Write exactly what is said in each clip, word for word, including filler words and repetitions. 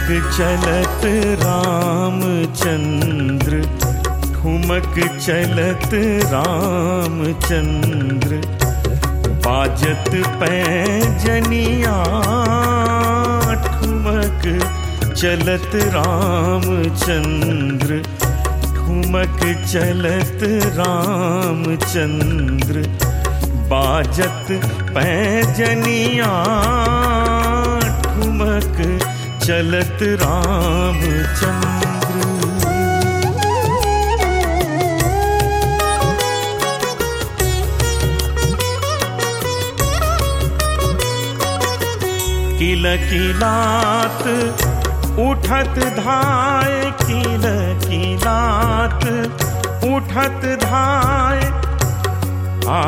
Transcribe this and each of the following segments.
चलत रामचंद्र, ठुमक चलत रामचंद्र, बाजत पैजनिया ठुमक चलत रामचंद्र, ठुमक चलत रामचंद्र, बाजत पैजनिया ठुमक चलत रामचंद्र। किलकिलात उठत धाय, किलकिलात उठत धाय, आ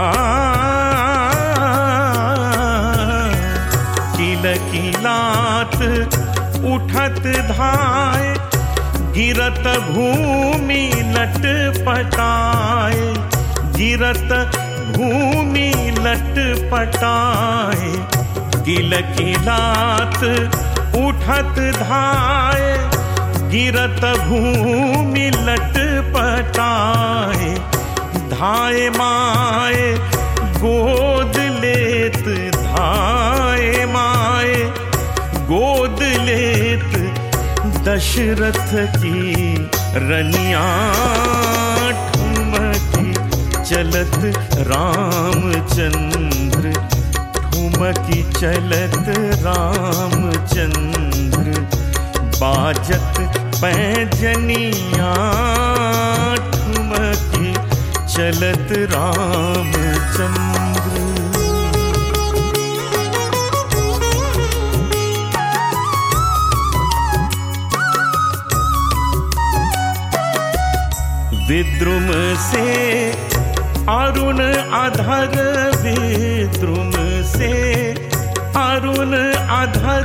किलकिलात उठत धाय, गिरत भूमि लटपटाए, गिरत भूमि लटपटाए, किलकिलात उठत धाय, गिरत भूमि लटपटाए, धाय माए गोद लेत, धाय माए गोद लेत, दशरथ की रनिया ठुमकी चलत रामचंद्र, ठुमकी चलत रामचंद्र, बाजत पैजनिया ठुमकी चलत रामचंद्र। विद्रुम से अरुण अधर, विद्रुम से अरुण अधर,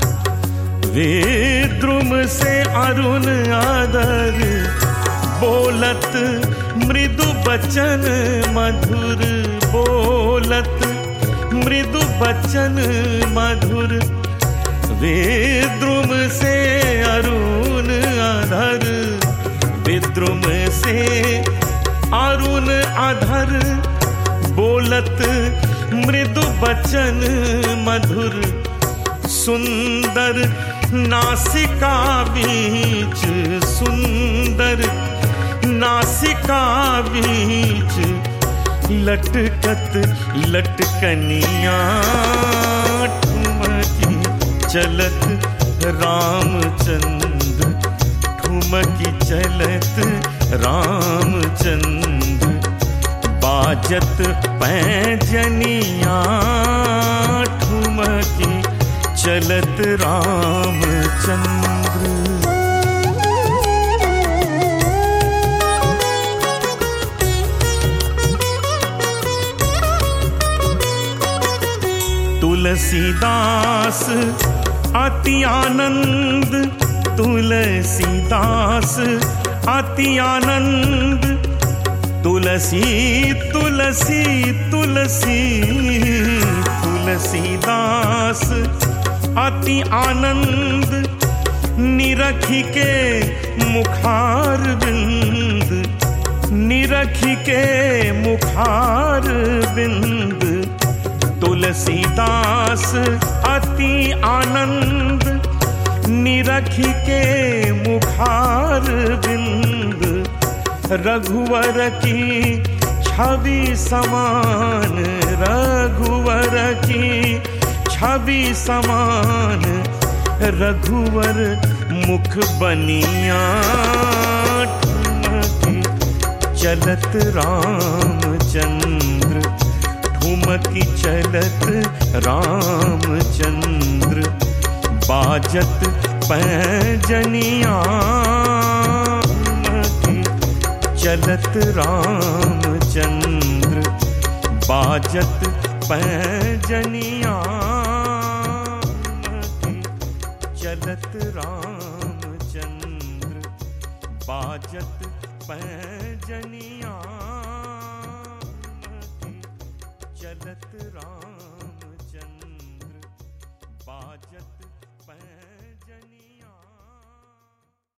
विद्रुम से अरुण अधर, बोलत मृदु बचन मधुर, बोलत मृदु बचन मधुर, विद्रुम से अरुण अधर, विद्रुम से अरुण अधर, बोलत मृदु बचन मधुर, सुंदर नासिका बीच, सुंदर नासिका बीच, लटकत लटकनिया ठुमकी चलत रामचंद्र, ठुमकी चलत रामचंद्र, बाजत पैजनिया ठुमकी चलत रामचंद्र। तुलसीदास अति आनंद, तुलसीदास अति आनंद, तुलसी तुलसी तुलसी, तुलसीदास अति आनंद, निरखी के मुखार बिंद, निरखी के मुखार बिंद, तुलसीदास अति आनंद, निरखी के मुखार बिंद, रघुवर की छवि समान, रघुवर की छवि समान, रघुवर मुख बनिया ठुमकी चलत रामचंद्र, ठुमकी चलत रामचंद्र, बाजत पैजनिया ठुमकी चलत रामचंद्र, बाजत पैजनिया चलत रामचंद्र, बाजत पैजनिया चलत रामचंद्र, बाजत पैजनिया।